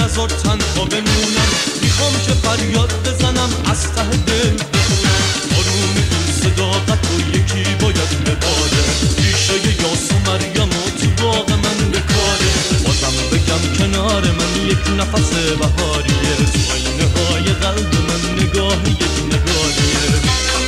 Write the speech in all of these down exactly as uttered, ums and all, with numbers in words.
نذار تنها بمونم، میخوام که فریاد بزنم از ته دل بخونم. آروم این صداقت رو یکی باید بباره، ریشه یاس و مریم و تو باغ من بکاره. بازم بگم کنار من یک نفس بهاریه، تو آینه های قلب من نگاه یک نگاریه.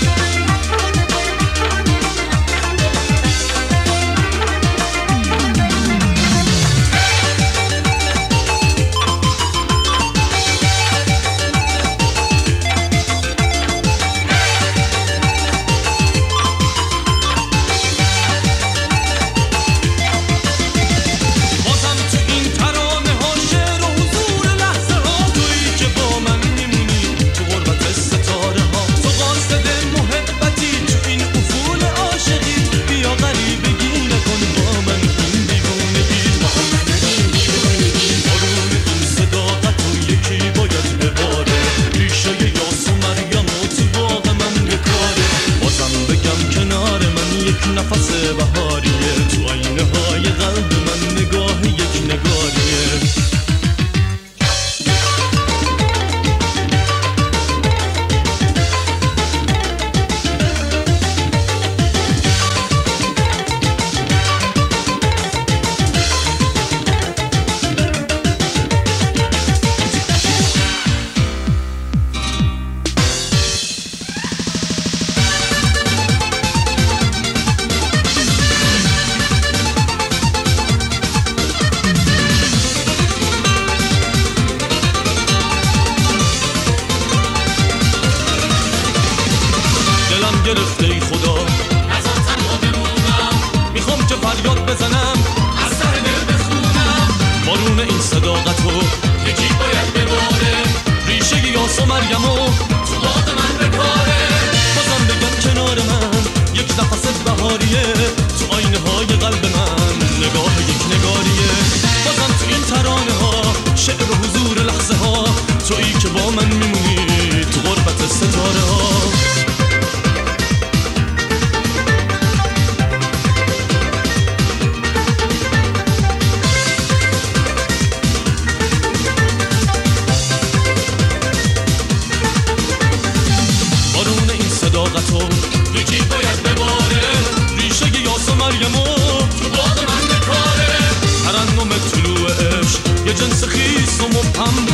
نفس بهاریه، تو آینه های قلب من نگاه یک نگاریه. گرفته ای خدا نذار تنها بمونم، میخوام که فریاد بزنم از ته دل بخونم. بارون این صداقت رو یکی باید بباره، ریشه یاس و مریم و تو باغ من بکاره. بازم بگم کنار من یک نفس بهاریه، تو آینه های قلب من نگاه یک نگاریه. بازم تو این ترانه ها شعر و حضور لحظه ها، تویی که با من میمونی تو غربت ستاره ها. یکی باید بباره، ریشه یاس و مریم و تو باغ من بکاره. ترنم طلوع عشق یه جنس خیس و مبهم